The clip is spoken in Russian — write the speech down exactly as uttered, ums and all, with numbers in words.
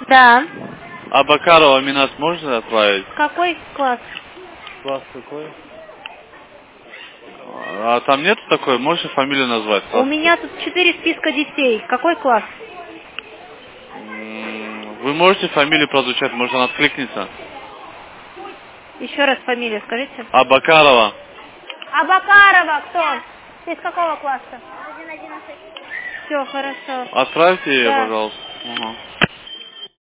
Да. А Бакарова Минат можно отправить? Какой класс? Класс какой? А там нет такой? Можешь фамилию назвать? У Класс? меня тут четыре списка детей. Какой класс? Вы можете фамилию прозвучать, может она откликнется? Еще раз фамилию скажите. Абакарова. Абакарова, кто? Ты из какого класса? один одиннадцать. Все, хорошо. Отправьте ее, Да. пожалуйста. Угу.